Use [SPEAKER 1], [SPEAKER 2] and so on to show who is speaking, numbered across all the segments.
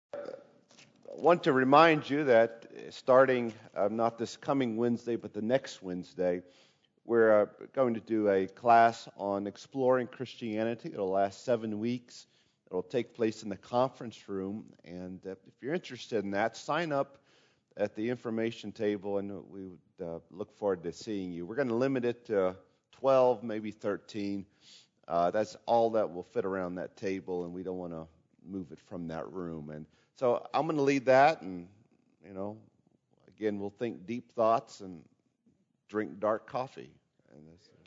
[SPEAKER 1] I want to remind you that starting not this coming Wednesday, but the next Wednesday, we're going to do a class on exploring Christianity. It'll last 7 weeks. It'll take place in the conference room. And if you're interested in that, sign up at the information table, and we would look forward to seeing you. We're going to limit it to 12, maybe 13. That's all that will fit around that table, and we don't want to move it from that room. And so I'm going to lead that, and, again, we'll think deep thoughts and drink dark coffee. And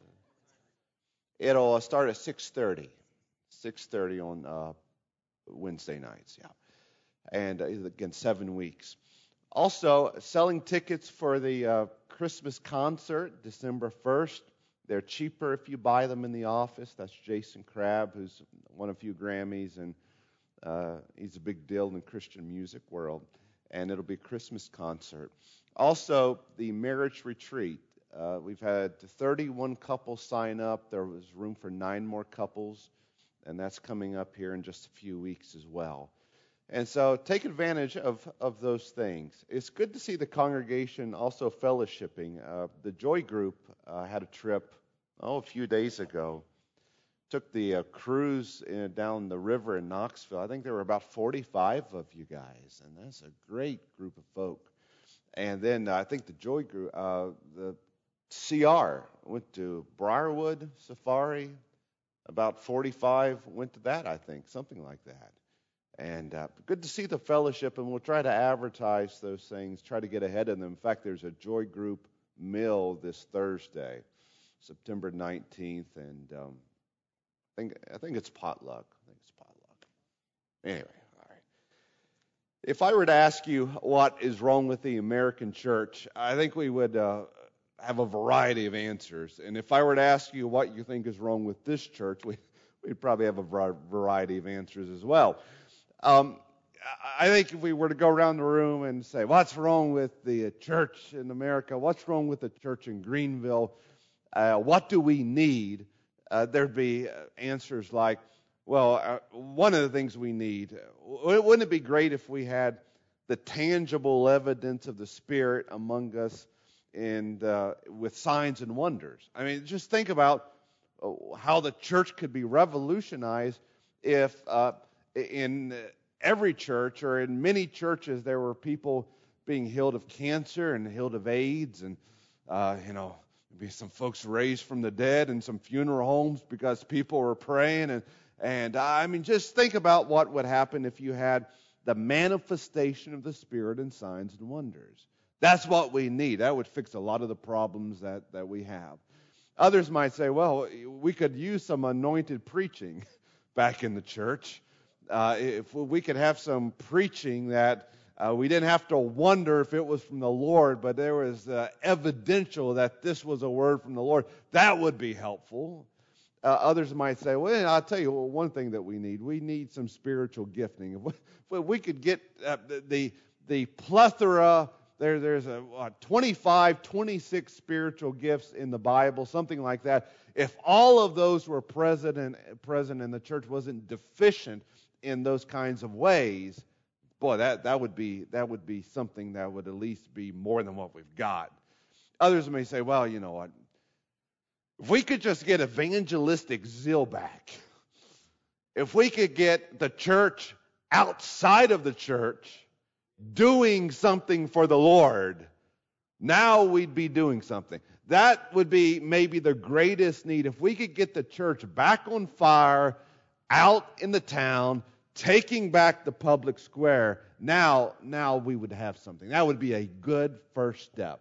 [SPEAKER 1] it'll start at 6:30 on Wednesday nights, yeah. And again, 7 weeks. Also, selling tickets for the Christmas concert, December 1st. They're cheaper if you buy them in the office. That's Jason Crabb, who's won a few Grammys, and he's a big deal in the Christian music world. And it'll be a Christmas concert. Also, the marriage retreat. We've had 31 couples sign up. There was room for 9 more couples, and that's coming up here in just a few weeks as well. And so take advantage of those things. It's good to see the congregation also fellowshipping. The Joy Group had a trip, a few days ago. Took the cruise down the river in Knoxville. I think there were about 45 of you guys, and that's a great group of folk. And then I think the Joy Group, the CR went to Briarwood Safari. About 45 went to that, I think, something like that. And good to see the fellowship, and we'll try to advertise those things, try to get ahead of them. In fact, there's a Joy Group meal this Thursday, September 19th, and I think it's potluck. Anyway, all right. If I were to ask you what is wrong with the American church, I think we would have a variety of answers. And if I were to ask you what you think is wrong with this church, we'd probably have a variety of answers as well. I think if we were to go around the room and say, what's wrong with the church in America? What's wrong with the church in Greenville? What do we need? There'd be answers like, well, one of the things we need, wouldn't it be great if we had the tangible evidence of the Spirit among us and with signs and wonders? I mean, just think about how the church could be revolutionized if in every church or in many churches there were people being healed of cancer and healed of AIDS, and maybe some folks raised from the dead in some funeral homes because people were praying. And I mean, just think about what would happen if you had the manifestation of the Spirit in signs and wonders. That's what we need. That would fix a lot of the problems that we have. Others might say, well, we could use some anointed preaching back in the church. If we could have some preaching that we didn't have to wonder if it was from the Lord, but there was evidential that this was a word from the Lord, that would be helpful. Others might say, well, I'll tell you one thing that we need some spiritual gifting. If we could get the plethora, there's 25, 26 spiritual gifts in the Bible, something like that. If all of those were present and the church wasn't deficient in those kinds of ways, boy, that would be something that would at least be more than what we've got. Others may say, well, you know what? If we could just get evangelistic zeal back, if we could get the church outside of the church doing something for the Lord, now we'd be doing something. That would be maybe the greatest need. If we could get the church back on fire, out in the town, taking back the public square, now we would have something. That would be a good first step.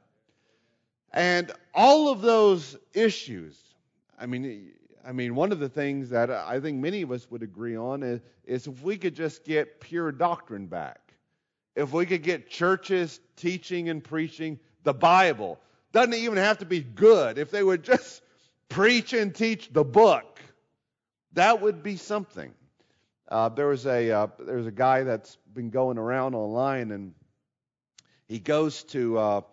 [SPEAKER 1] And all of those issues, I mean, one of the things that I think many of us would agree on is if we could just get pure doctrine back. If we could get churches teaching and preaching the Bible. Doesn't even have to be good. If they would just preach and teach the book, that would be something. There's a guy that's been going around online, and he goes to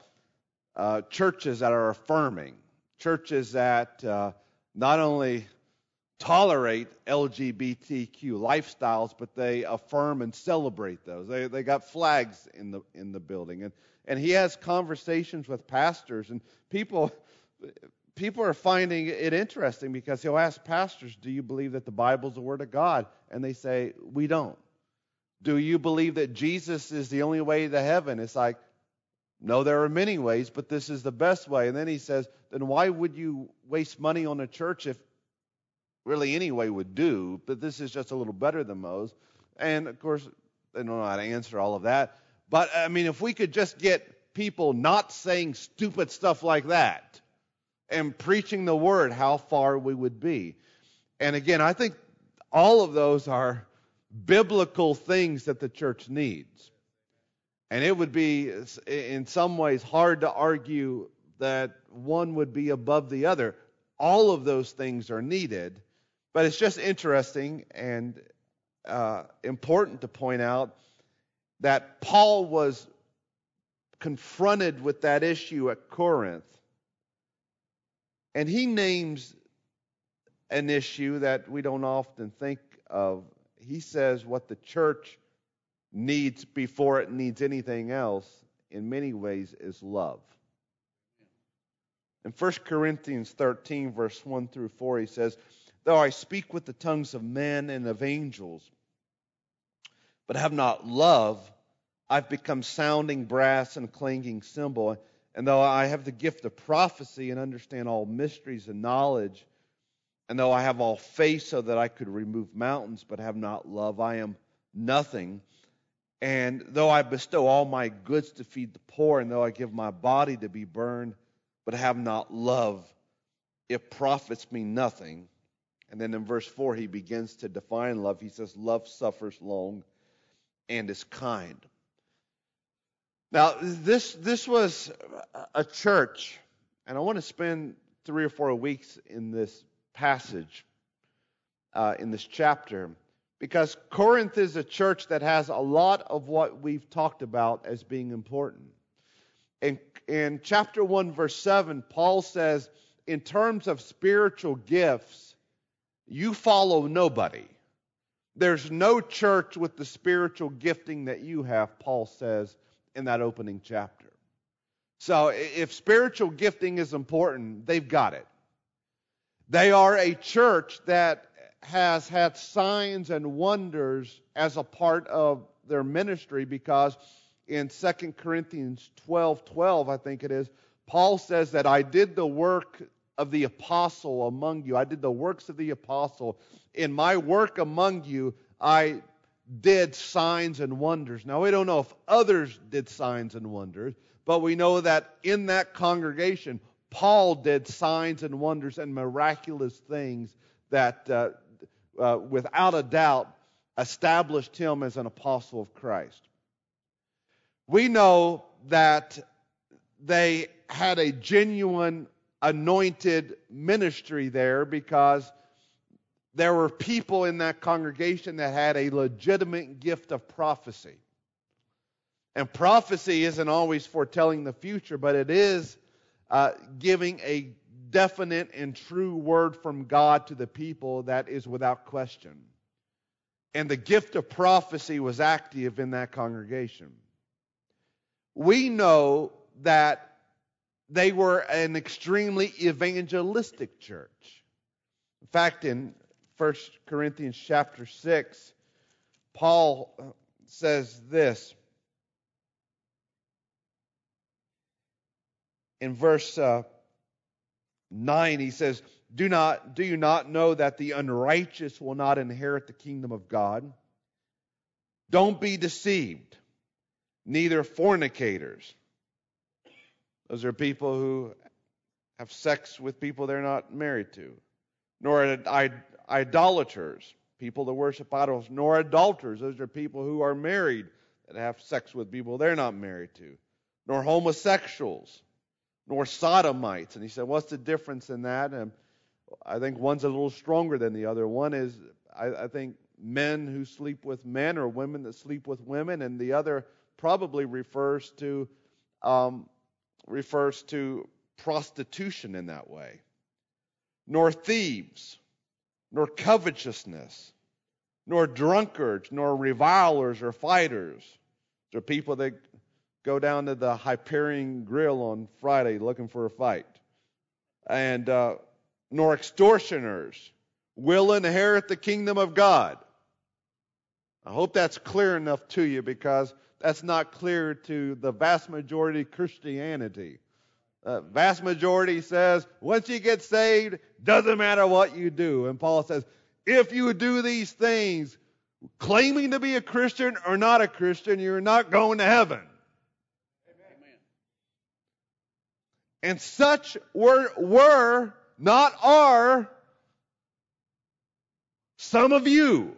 [SPEAKER 1] churches that are affirming, churches that not only tolerate LGBTQ lifestyles, but they affirm and celebrate those. They got flags in the building, and he has conversations with pastors, and people are finding it interesting because he'll ask pastors, "Do you believe that the Bible's the Word of God?" And they say, "We don't." "Do you believe that Jesus is the only way to heaven?" It's like, "No, there are many ways, but this is the best way." And then he says, "Then why would you waste money on a church if really any way would do, but this is just a little better than most?" And of course, they don't know how to answer all of that. But I mean, if we could just get people not saying stupid stuff like that and preaching the word, how far we would be. And again, I think all of those are biblical things that the church needs. And it would be, in some ways, hard to argue that one would be above the other. All of those things are needed. But it's just interesting and important to point out that Paul was confronted with that issue at Corinth. And he names an issue that we don't often think of. He says what the church needs before it needs anything else, in many ways, is love. In 1 Corinthians 13, verse 1 through 4, he says, "Though I speak with the tongues of men and of angels, but have not love, I've become sounding brass and clanging cymbal. And though I have the gift of prophecy and understand all mysteries and knowledge, and though I have all faith so that I could remove mountains, but have not love, I am nothing. And though I bestow all my goods to feed the poor, and though I give my body to be burned, but have not love, it profits me nothing." And then in verse 4, he begins to define love. He says, "Love suffers long and is kind." Now, this was a church, and I want to spend 3 or 4 weeks in this passage, in this chapter, because Corinth is a church that has a lot of what we've talked about as being important. In chapter 1, verse 7, Paul says, in terms of spiritual gifts, you follow nobody. There's no church with the spiritual gifting that you have, Paul says in that opening chapter. So if spiritual gifting is important, they've got it. They are a church that has had signs and wonders as a part of their ministry, because in 2 Corinthians 12:12, I think it is, Paul says that I did the work of the apostle among you. I did the works of the apostle. In my work among you, I did signs and wonders. Now, we don't know if others did signs and wonders, but we know that in that congregation, Paul did signs and wonders and miraculous things that, without a doubt, established him as an apostle of Christ. We know that they had a genuine anointed ministry there because there were people in that congregation that had a legitimate gift of prophecy. And prophecy isn't always foretelling the future, but it is giving a definite and true word from God to the people that is without question. And the gift of prophecy was active in that congregation. We know that they were an extremely evangelistic church. In fact, in 1 Corinthians chapter 6, Paul says this. In verse 9, he says, Do you not know that the unrighteous will not inherit the kingdom of God? Don't be deceived, neither fornicators. Those are people who have sex with people they're not married to. Nor idolaters, people that worship idols. Nor adulterers, those are people who are married that have sex with people they're not married to. Nor homosexuals, nor sodomites. And he said, what's the difference in that? And I think one's a little stronger than the other. One is, I think, men who sleep with men or women that sleep with women, and the other probably refers to prostitution in that way. Nor thieves, nor covetousness, nor drunkards, nor revilers or fighters. There are people that go down to the Hyperion Grill on Friday looking for a fight. And nor extortioners will inherit the kingdom of God. I hope that's clear enough to you, because that's not clear to the vast majority of Christianity. Vast majority says, once you get saved, doesn't matter what you do. And Paul says, if you do these things, claiming to be a Christian or not a Christian, you're not going to heaven. Amen. And such were, not are, some of you.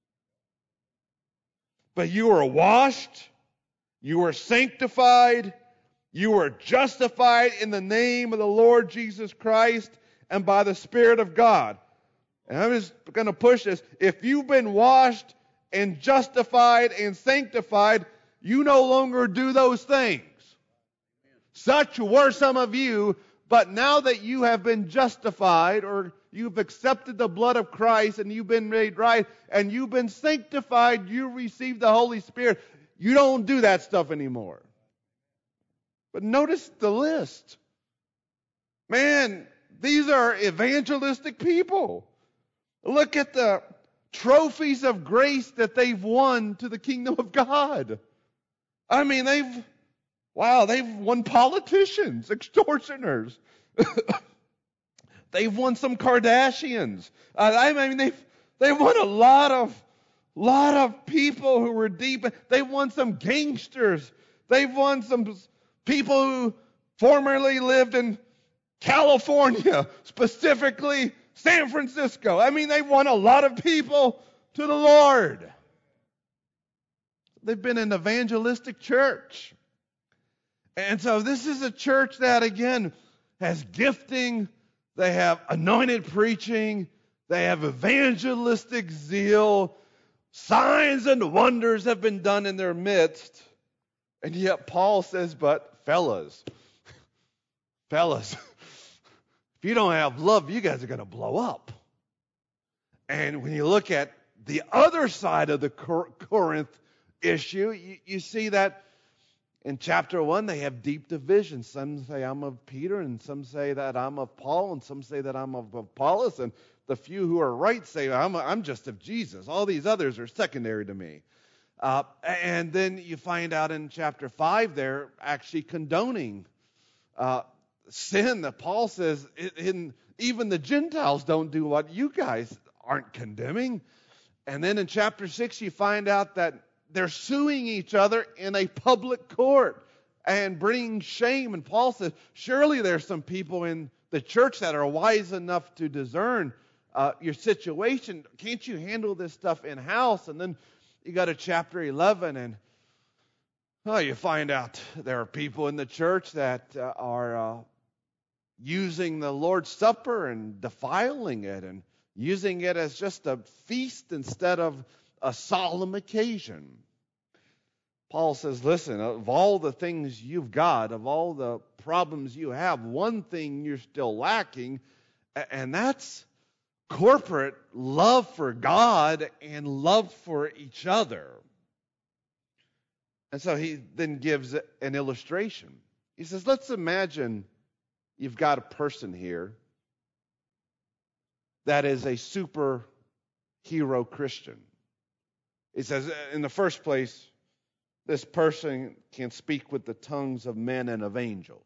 [SPEAKER 1] But you are washed, you are sanctified, you are justified in the name of the Lord Jesus Christ and by the Spirit of God. And I'm just going to push this. If you've been washed and justified and sanctified, you no longer do those things. Such were some of you, but now that you have been justified, or you've accepted the blood of Christ and you've been made right and you've been sanctified, you received the Holy Spirit, you don't do that stuff anymore. But notice the list. Man, these are evangelistic people. Look at the trophies of grace that they've won to the kingdom of God. I mean, they've won politicians, extortioners. They've won some Kardashians. I mean, they've won a lot of people who were deep. They've won some gangsters. They've won some people who formerly lived in California, specifically San Francisco. I mean, they've won a lot of people to the Lord. They've been an evangelistic church. And so this is a church that, again, has gifting. They have anointed preaching. They have evangelistic zeal. Signs and wonders have been done in their midst. And yet Paul says, but fellas, if you don't have love, you guys are going to blow up. And when you look at the other side of the Corinth issue, you see that in chapter 1, they have deep division. Some say I'm of Peter, and some say that I'm of Paul, and some say that I'm of Apollos, and the few who are right say I'm just of Jesus. All these others are secondary to me. And then you find out in chapter 5, they're actually condoning sin. That Paul says even the Gentiles don't do what you guys aren't condemning. And then in chapter 6, you find out that they're suing each other in a public court and bringing shame. And Paul says, surely there's some people in the church that are wise enough to discern your situation. Can't you handle this stuff in-house? And then you go to chapter 11, and you find out there are people in the church that are using the Lord's Supper and defiling it and using it as just a feast instead of a solemn occasion. Paul says, listen, of all the things you've got, of all the problems you have, one thing you're still lacking, and that's corporate love for God and love for each other. And so he then gives an illustration. He says, let's imagine you've got a person here that is a superhero Christian. He says, in the first place, this person can speak with the tongues of men and of angels.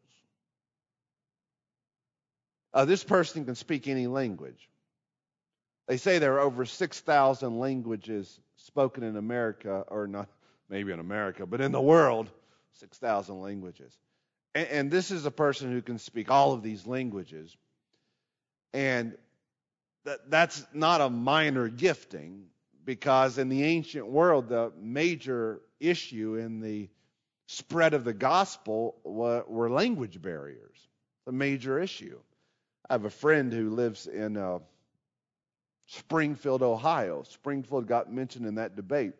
[SPEAKER 1] This person can speak any language. They say there are over 6,000 languages spoken in America, or not maybe in America, but in the world, 6,000 languages. And this is a person who can speak all of these languages. And that's not a minor gifting, because in the ancient world, the major issue in the spread of the gospel were language barriers. A major issue. I have a friend who lives in Springfield, Ohio. Springfield got mentioned in that debate.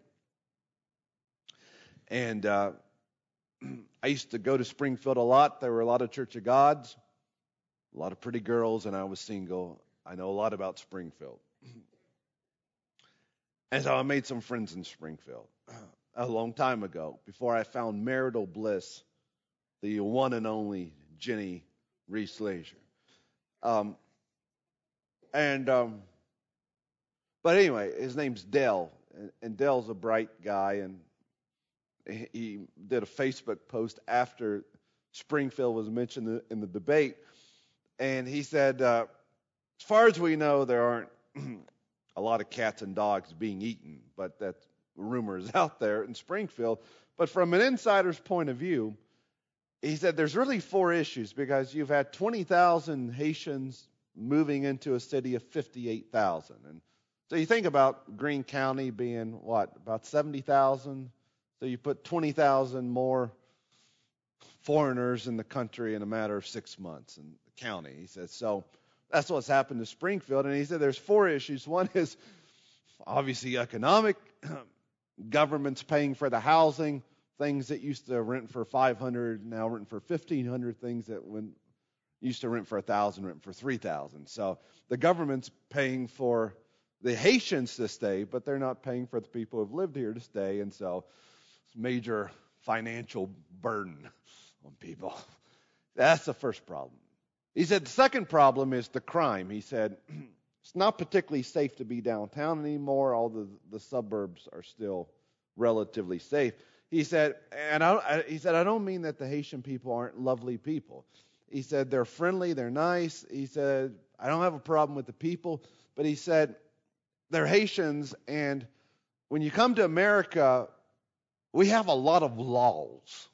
[SPEAKER 1] And I used to go to Springfield a lot. There were a lot of Church of Gods, a lot of pretty girls, and I was single. I know a lot about Springfield. And so I made some friends in Springfield a long time ago, before I found marital bliss, the one and only Jenny Reese Lazier. Um, and But anyway, his name's Dell, and Dell's a bright guy, and he did a Facebook post after Springfield was mentioned in the debate, and he said, as far as we know, there aren't a lot of cats and dogs being eaten, but that rumor is out there in Springfield. But from an insider's point of view, he said there's really four issues, because you've had 20,000 Haitians moving into a city of 58,000. And so you think about Greene County being, about 70,000? So you put 20,000 more foreigners in the country in a matter of 6 months in the county. He said, so that's what's happened to Springfield. And he said there's four issues. One is obviously economic. Government's paying for the housing. Things that used to rent for $500 now rent for $1,500. Things that used to rent for $1,000 rent for $3,000. So the government's paying for the Haitians to stay, but they're not paying for the people who've lived here to stay. And so it's a major financial burden on people. That's the first problem. He said the second problem is the crime. He said it's not particularly safe to be downtown anymore. All the suburbs are still relatively safe. He said, I don't mean that the Haitian people aren't lovely people. He said they're friendly, they're nice. He said I don't have a problem with the people, but he said they're Haitians, and when you come to America, we have a lot of laws.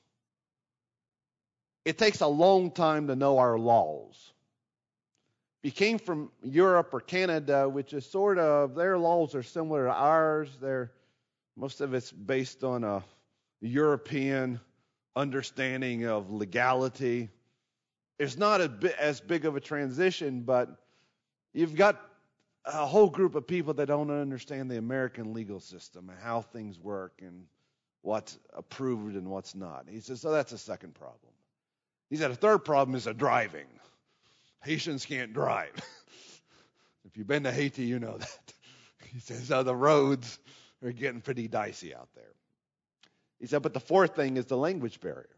[SPEAKER 1] It takes a long time to know our laws. If you came from Europe or Canada, which is their laws are similar to ours. Most of it's based on a European understanding of legality. It's not as big of a transition, but you've got a whole group of people that don't understand the American legal system and how things work and what's approved and what's not. He says, so that's a second problem. He said a third problem is driving. Haitians can't drive. If you've been to Haiti, you know that. He says, so the roads are getting pretty dicey out there. He said, but the fourth thing is the language barrier.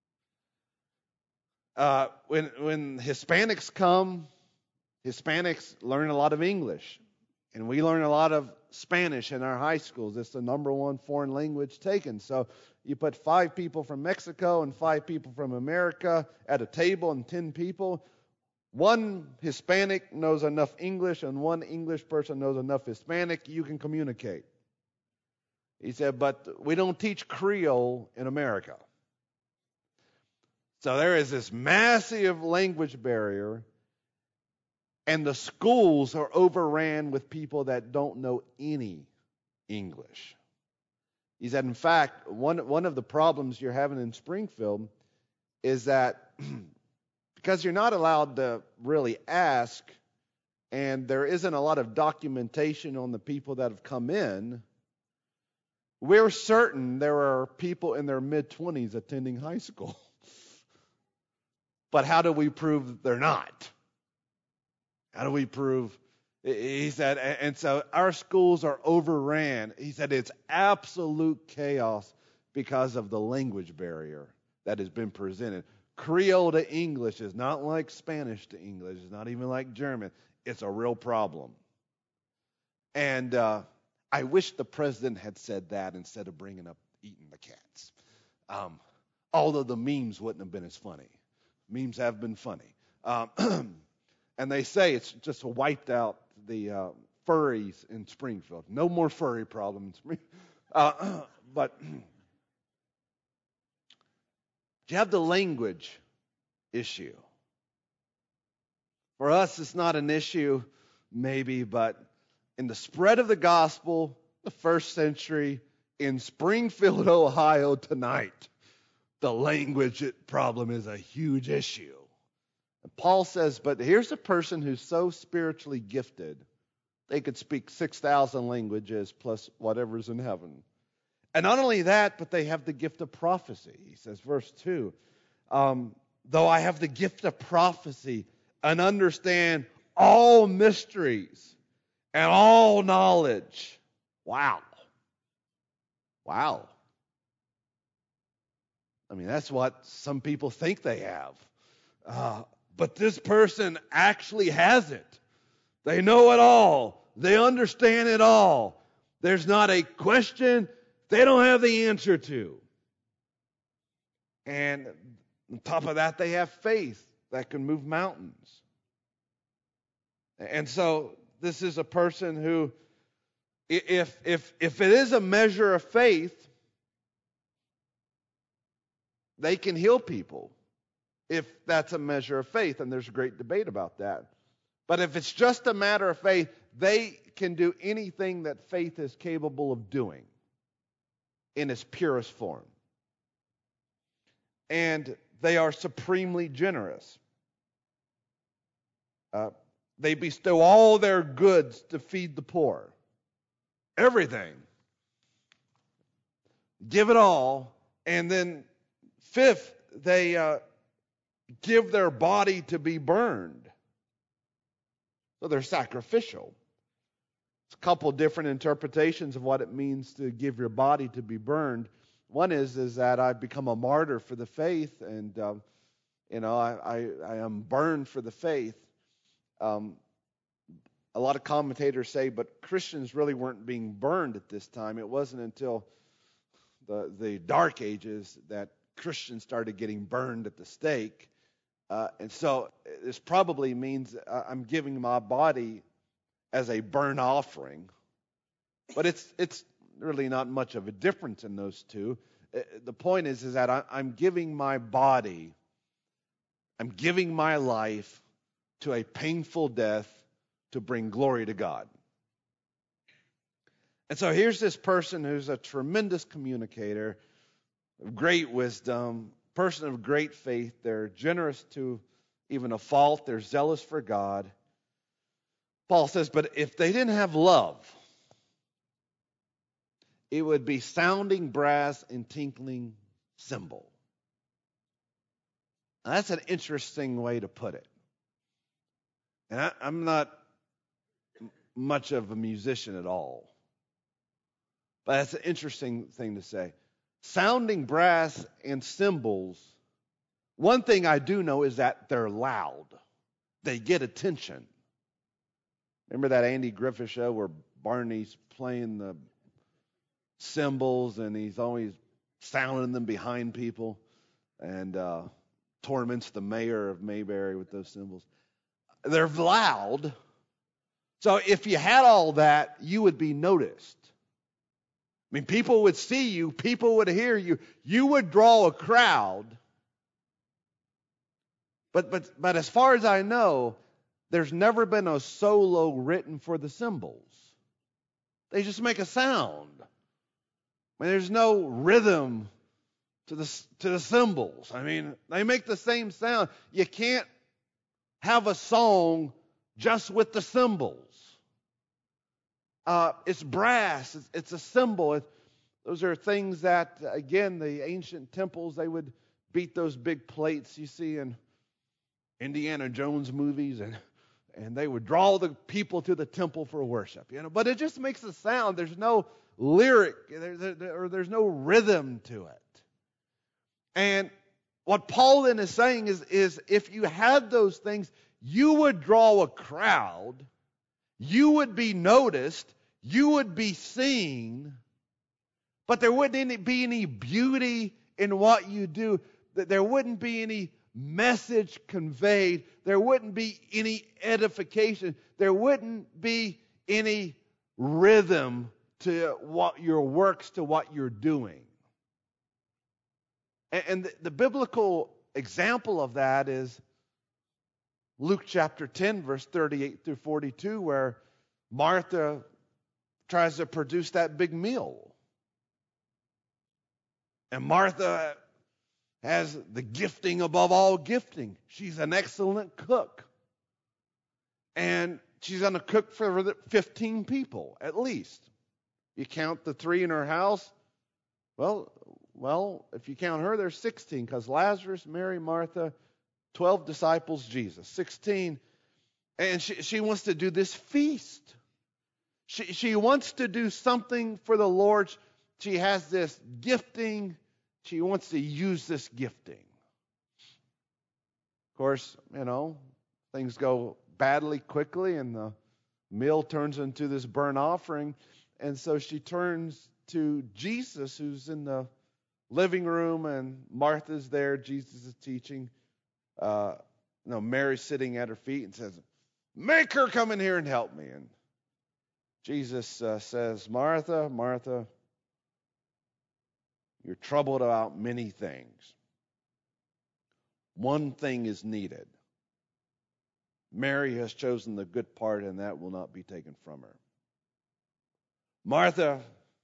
[SPEAKER 1] When Hispanics come, Hispanics learn a lot of English, and we learn a lot of Spanish in our high schools. It's the number one foreign language taken. So you put 5 people from Mexico and 5 people from America at a table, and 10 people. One Hispanic knows enough English, and one English person knows enough Hispanic. You can communicate. He said, but we don't teach Creole in America. So there is this massive language barrier, and the schools are overran with people that don't know any English. He said, in fact, one of the problems you're having in Springfield is that because you're not allowed to really ask, and there isn't a lot of documentation on the people that have come in, we're certain there are people in their mid-20s attending high school. But how do we prove that they're not? How do we prove? He said, and so our schools are overran. He said it's absolute chaos because of the language barrier that has been presented. Creole to English is not like Spanish to English. It's not even like German. It's a real problem. And I wish the president had said that instead of bringing up eating the cats. Although the memes wouldn't have been as funny. Memes have been funny. And they say it's just wiped out the furries in Springfield. No more furry problems. But you have the language issue. For us, it's not an issue, maybe, but in the spread of the gospel, the first century, in Springfield, Ohio tonight, the language problem is a huge issue. And Paul says, but here's a person who's so spiritually gifted, they could speak 6,000 languages plus whatever's in heaven. And not only that, but they have the gift of prophecy. He says, verse 2, though I have the gift of prophecy and understand all mysteries and all knowledge. Wow. Wow. I mean, that's what some people think they have. But this person actually has it. They know it all. They understand it all. There's not a question they don't have the answer to. And on top of that, they have faith that can move mountains. And so this is a person who, if it is a measure of faith, they can heal people. If that's a measure of faith, and there's a great debate about that. But if it's just a matter of faith, they can do anything that faith is capable of doing in its purest form. And they are supremely generous. They bestow all their goods to feed the poor. Everything. Give it all. And then fifth, they give their body to be burned. So they're sacrificial. It's a couple different interpretations of what it means to give your body to be burned. One is that I've become a martyr for the faith, and I am burned for the faith. A lot of commentators say, but Christians really weren't being burned at this time. It wasn't until the Dark Ages that Christians started getting burned at the stake. And so this probably means I'm giving my body as a burnt offering. But it's really not much of a difference in those two. The point is that I'm giving my body, I'm giving my life to a painful death to bring glory to God. And so here's this person who's a tremendous communicator, of great wisdom, person of great faith. They're generous to even a fault. They're zealous for God. Paul says, but if they didn't have love, it would be sounding brass and tinkling cymbal. Now, that's an interesting way to put it. And I'm not much of a musician at all. But that's an interesting thing to say. Sounding brass and cymbals, one thing I do know is that they're loud. They get attention. Remember that Andy Griffith show where Barney's playing the cymbals and he's always sounding them behind people and torments the mayor of Mayberry with those cymbals? They're loud. So if you had all that, you would be noticed. I mean, people would see you, people would hear you, you would draw a crowd. But as far as I know, there's never been a solo written for the cymbals. They just make a sound. I mean, there's no rhythm to the cymbals. I mean, they make the same sound. You can't have a song just with the cymbals. It's brass. It's a cymbal. Those are things that, again, the ancient temples, they would beat those big plates you see in Indiana Jones movies, and they would draw the people to the temple for worship. But it just makes a sound. There's no lyric, there's no rhythm to it. And what Paul then is saying is if you had those things, you would draw a crowd, you would be noticed, you would be seen, but there wouldn't be any beauty in what you do. There wouldn't be any message conveyed. There wouldn't be any edification. There wouldn't be any rhythm to what your works, to what you're doing. And the biblical example of that is Luke chapter 10, verse 38 through 42, where Martha tries to produce that big meal. And Martha has the gifting above all gifting. She's an excellent cook. And she's going to cook for 15 people, at least. You count the 3 in her house, well, if you count her, there's 16, because Lazarus, Mary, Martha, 12 disciples, Jesus. 16. And she wants to do this feast. She wants to do something for the Lord. She has this gifting. She wants to use this gifting. Of course, things go badly quickly, and the meal turns into this burnt offering. And so she turns to Jesus, who's in the living room, and Martha's there. Jesus is teaching. Mary's sitting at her feet and says, "Make her come in here and help me." And Jesus says, "Martha, Martha, you're troubled about many things. One thing is needed. Mary has chosen the good part, and that will not be taken from her. Martha,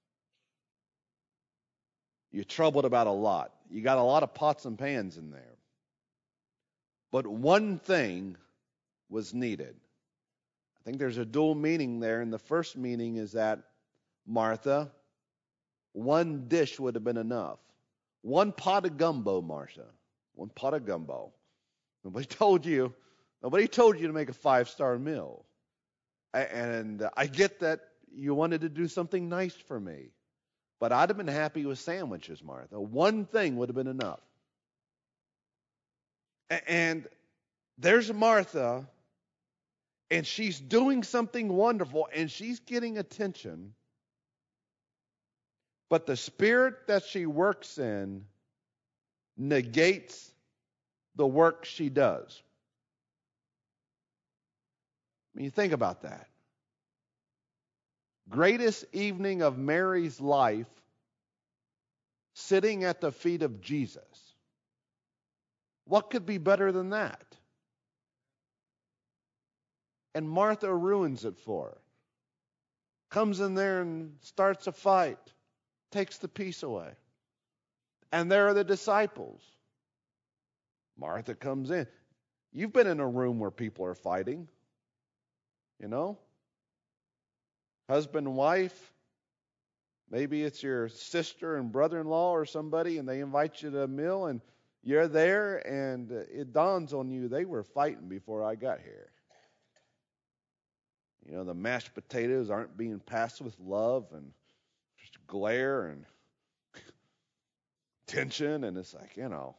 [SPEAKER 1] you're troubled about a lot. You got a lot of pots and pans in there. But one thing was needed." I think there's a dual meaning there. And the first meaning is that, Martha, one dish would have been enough. One pot of gumbo, Martha. One pot of gumbo. Nobody told you to make a 5-star meal. And I get that you wanted to do something nice for me. But I'd have been happy with sandwiches, Martha. One thing would have been enough. And there's Martha, and she's doing something wonderful, and she's getting attention. But the spirit that she works in negates the work she does. I mean, you think about that. Greatest evening of Mary's life, sitting at the feet of Jesus. What could be better than that? And Martha ruins it for her. Comes in there and starts a fight. Takes the peace away. And there are the disciples. Martha comes in. You've been in a room where people are fighting. Husband and wife. Maybe it's your sister and brother-in-law or somebody, and they invite you to a meal, and you're there, and it dawns on you they were fighting before I got here. The mashed potatoes aren't being passed with love, and just glare and tension, and it's like,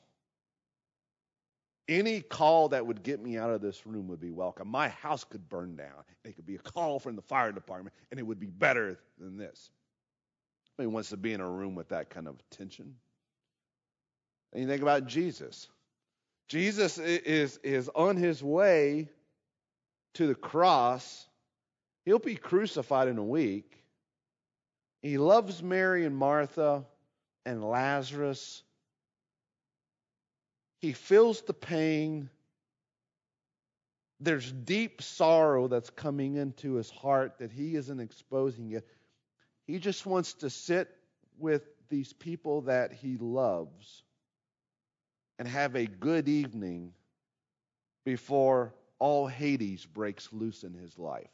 [SPEAKER 1] any call that would get me out of this room would be welcome. My house could burn down. It could be a call from the fire department, and it would be better than this. Nobody wants to be in a room with that kind of tension. And you think about Jesus. Jesus is on his way to the cross. He'll be crucified in a week. He loves Mary and Martha and Lazarus. He feels the pain. There's deep sorrow that's coming into his heart that he isn't exposing yet. He just wants to sit with these people that he loves and have a good evening before all Hades breaks loose in his life.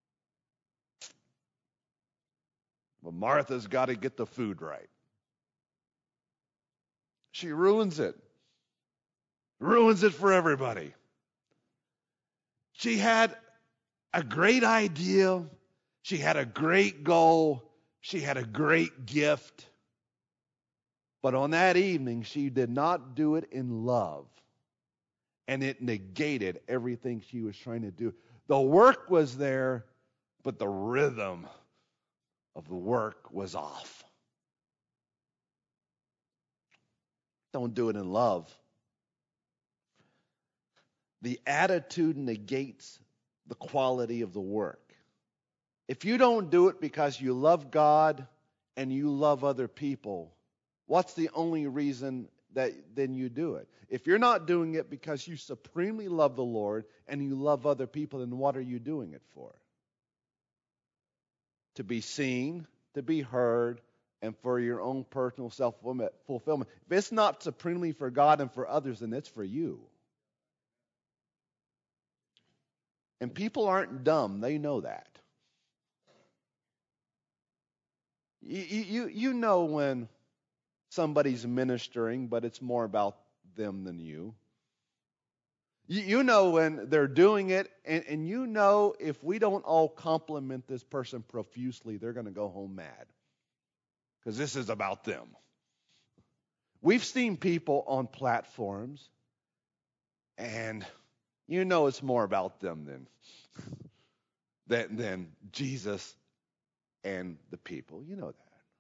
[SPEAKER 1] But Martha's got to get the food right. She ruins it. Ruins it for everybody. She had a great idea. She had a great goal. She had a great gift. But on that evening, she did not do it in love. And it negated everything she was trying to do. The work was there, but the rhythm of the work was off. Don't do it in love. The attitude negates the quality of the work. If you don't do it because you love God and you love other people, what's the only reason that then you do it? If you're not doing it because you supremely love the Lord and you love other people, then what are you doing it for? To be seen, to be heard, and for your own personal self-fulfillment. If it's not supremely for God and for others, then it's for you. And people aren't dumb. They know that. You know when somebody's ministering, but it's more about them than you. You know when they're doing it, and you know if we don't all compliment this person profusely, they're going to go home mad because this is about them. We've seen people on platforms, and you know it's more about them than Jesus and the people. You know that.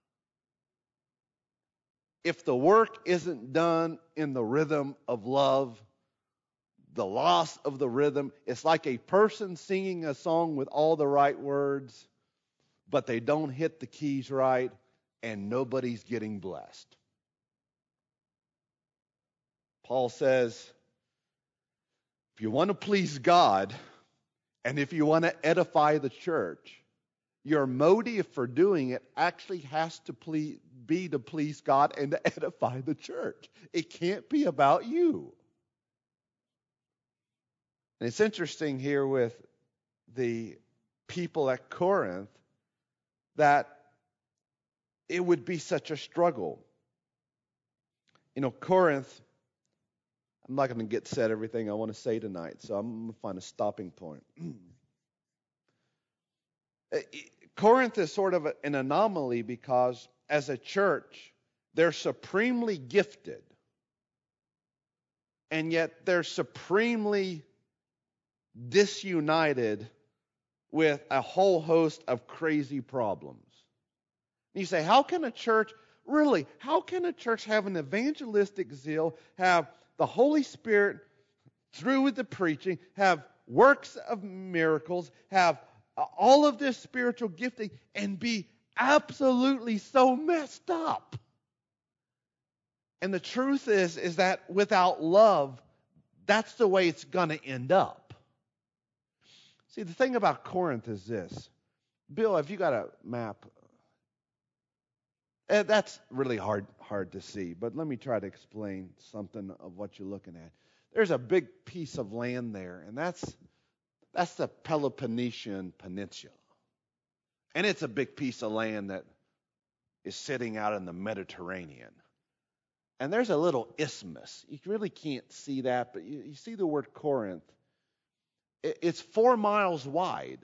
[SPEAKER 1] If the work isn't done in the rhythm of love, the loss of the rhythm, it's like a person singing a song with all the right words, but they don't hit the keys right, and nobody's getting blessed. Paul says, if you want to please God, and if you want to edify the church, your motive for doing it actually has to be to please God and to edify the church. It can't be about you. And it's interesting here with the people at Corinth that it would be such a struggle. You know, Corinth, I'm not going to get said everything I want to say tonight, so I'm going to find a stopping point. Corinth is sort of an anomaly because as a church, they're supremely gifted, and yet they're supremely disunited with a whole host of crazy problems. And you say, how can a church have an evangelistic zeal, have the Holy Spirit through with the preaching, have works of miracles, have all of this spiritual gifting, and be absolutely so messed up? And the truth is that without love, that's the way it's going to end up. See, the thing about Corinth is this. Bill, have you got a map? That's really hard to see, but let me try to explain something of what you're looking at. There's a big piece of land there, and that's the Peloponnesian Peninsula. And it's a big piece of land that is sitting out in the Mediterranean. And there's a little isthmus. You really can't see that, but you see the word Corinth. It's 4 miles wide.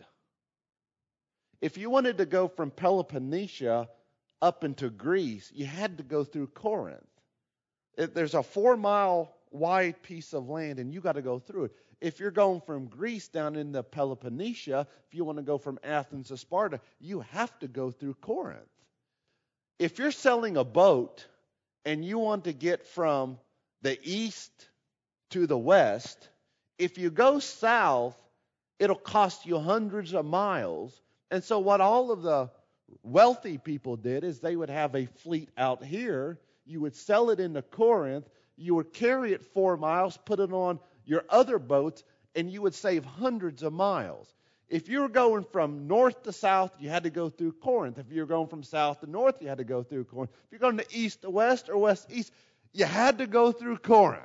[SPEAKER 1] If you wanted to go from Peloponnesia up into Greece, you had to go through Corinth. There's a 4 mile wide piece of land, and you got to go through it. If you're going from Greece down into Peloponnesia, if you want to go from Athens to Sparta, you have to go through Corinth. If you're selling a boat and you want to get from the east to the west, if you go south, it'll cost you hundreds of miles. And so what all of the wealthy people did is they would have a fleet out here. You would sell it into Corinth. You would carry it 4 miles, put it on your other boats, and you would save hundreds of miles. If you were going from north to south, you had to go through Corinth. If you were going from south to north, you had to go through Corinth. If you're going to east to west or west to east, you had to go through Corinth.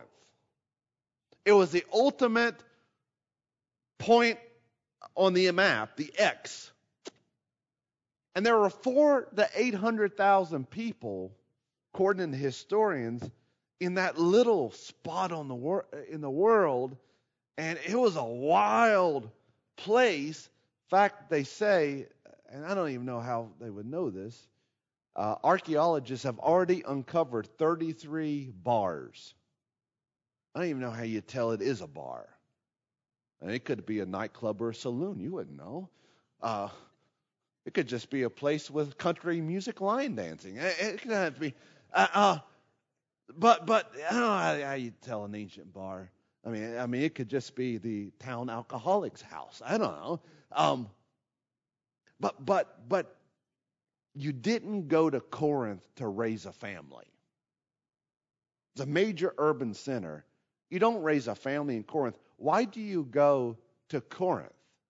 [SPEAKER 1] It was the ultimate point on the map, the X. And there were 400,000 to 800,000 people, according to historians, in that little spot in the world. And it was a wild place. In fact, they say, and I don't even know how they would know this, archaeologists have already uncovered 33 bars. I don't even know how you tell it is a bar. And it could be a nightclub or a saloon. You wouldn't know. It could just be a place with country music line dancing. It could have to be. But I don't know how you tell an ancient bar. I mean, it could just be the town alcoholic's house. I don't know. But you didn't go to Corinth to raise a family. It's a major urban center. You don't raise a family in Corinth. Why do you go to Corinth?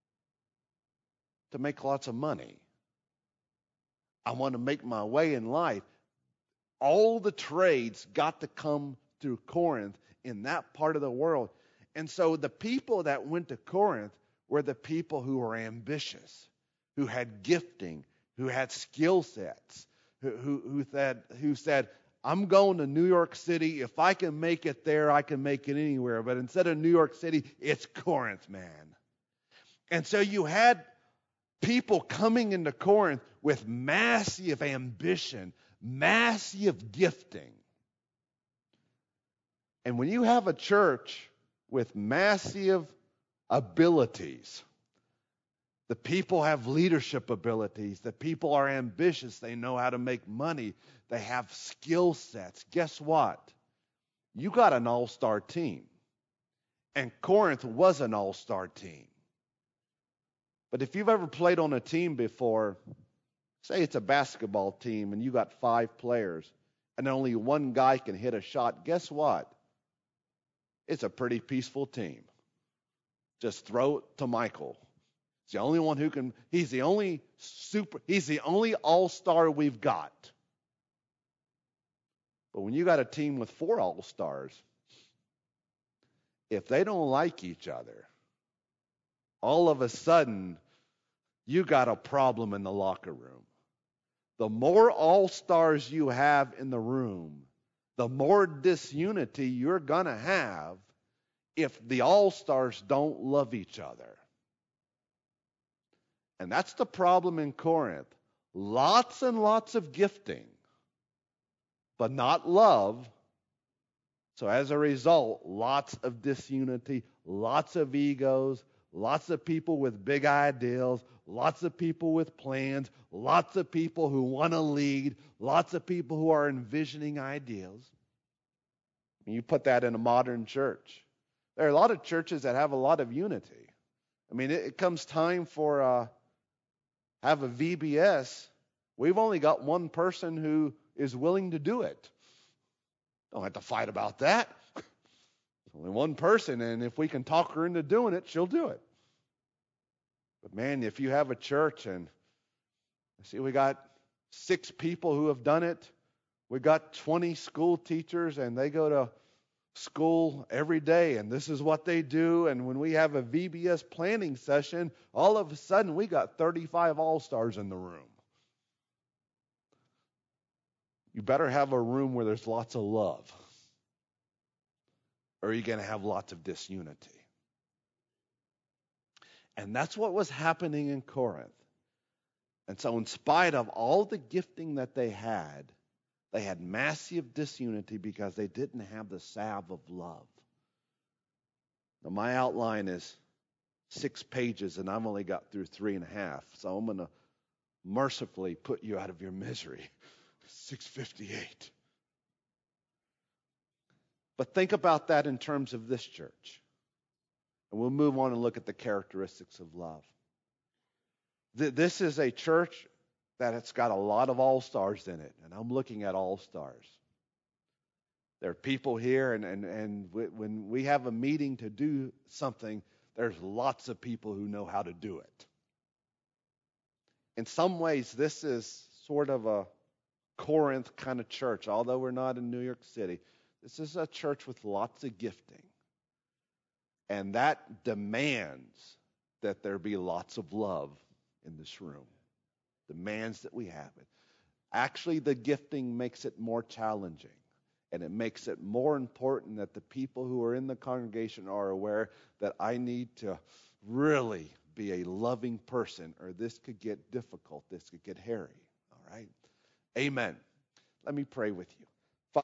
[SPEAKER 1] To make lots of money. I want to make my way in life. All the trades got to come through Corinth in that part of the world. And so the people that went to Corinth were the people who were ambitious, who had gifting, who had skill sets, who said, I'm going to New York City. If I can make it there, I can make it anywhere. But instead of New York City, it's Corinth, man. And so you had people coming into Corinth with massive ambition, massive gifting. And when you have a church with massive abilities, the people have leadership abilities. The people are ambitious. They know how to make money. They have skill sets. Guess what? You got an all-star team. And Corinth was an all-star team. But if you've ever played on a team before, say it's a basketball team and you got 5 players and only one guy can hit a shot, guess what? It's a pretty peaceful team. Just throw it to Michael. He's the only one who can, he's the only all-star we've got. But when you got a team with 4 all-stars, if they don't like each other, all of a sudden, you got a problem in the locker room. The more all-stars you have in the room, the more disunity you're going to have if the all-stars don't love each other. And that's the problem in Corinth. Lots and lots of gifting, but not love. So as a result, lots of disunity, lots of egos, lots of people with big ideals, lots of people with plans, lots of people who want to lead, lots of people who are envisioning ideals. And you put that in a modern church. There are a lot of churches that have a lot of unity. I mean, it comes time for have a VBS. We've only got one person who is willing to do it. Don't have to fight about that. Only one person, and if we can talk her into doing it, she'll do it. But man, if you have a church and see we got 6 people who have done it, we got 20 school teachers and they go to school every day and this is what they do, and when we have a VBS planning session, all of a sudden we got 35 all-stars in the room. You better have a room where there's lots of love, or you're going to have lots of disunity. And that's what was happening in Corinth. And so in spite of all the gifting that they had massive disunity because they didn't have the salve of love. Now my outline is 6 pages, and I've only got through 3.5. So I'm going to mercifully put you out of your misery. 6:58. But think about that in terms of this church. And we'll move on and look at the characteristics of love. This is a church that it's got a lot of all-stars in it. And I'm looking at all-stars. There are people here, and when we have a meeting to do something, there's lots of people who know how to do it. In some ways, this is sort of a Corinth kind of church. Although we're not in New York City, this is a church with lots of gifting. And that demands that there be lots of love in this room. Demands that we have it. Actually, the gifting makes it more challenging. And it makes it more important that the people who are in the congregation are aware that I need to really be a loving person, or this could get difficult. This could get hairy. All right? Amen. Let me pray with you.